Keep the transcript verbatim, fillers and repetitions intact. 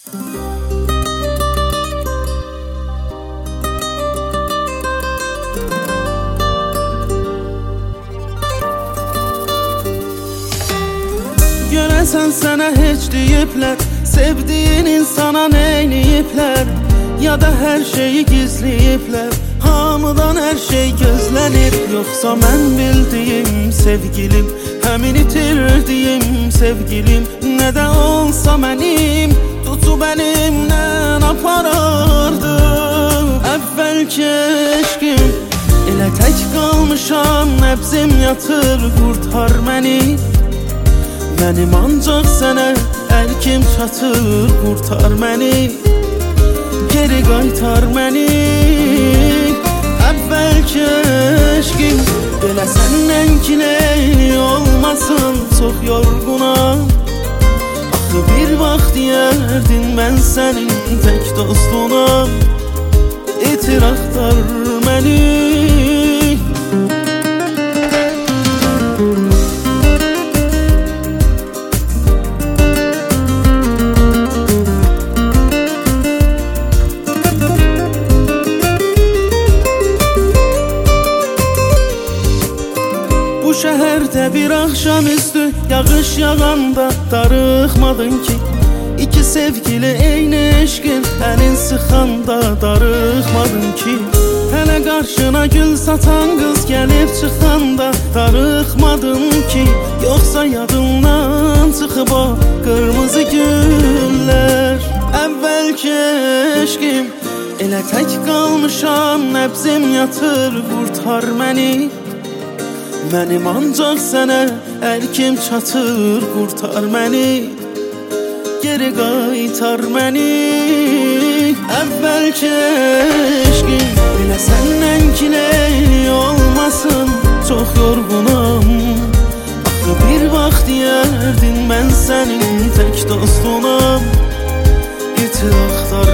Görəsən sənə heç deyiblər, sevdiyin insana neyniyiblər, ya da hər şeyi gizləyiblər, hamıdan hər şey gözlənir. Yoxsa mən bildiyim sevgilim, həmin itirdiyim sevgilim, nə də olsa mənim tutub əlimdən aparardı. Əvvəlki eşqim, elə tək qalmışam, nəbzim yatır, qurtar məni. Mənim ancaq sənə əlkim çatır, qurtar məni, geri qaytar məni. Əvvəlki eşqim, belə səndən kiləyli olmasın, çox yorğunam. Axı bir vaxt deyərdin mən sənin tək dostunam, itir axtar məni. Bu şəhərdə bir axşamüstü yağış yağanda darıxmadın ki, İki sevgili eyni eşqin əlin sıxanda darıxmadın ki, hələ qarşına gül satan qız gəlib çıxanda darıxmadın ki, yoxsa yadından çıxıb o qırmızı güllər. Əvvəlki eşqim, elə tək qalmışam, nəbzim yatır, qurtar məni. Mənim ancaq sənə əlkim çatır, qurtar məni, geri qaytar məni. Əvvəlki eşqim, elə səndən kiləyli olmasın, çox yorğunam. Axı bir vaxt deyərdin mən sənin tək dostunam, itir axtar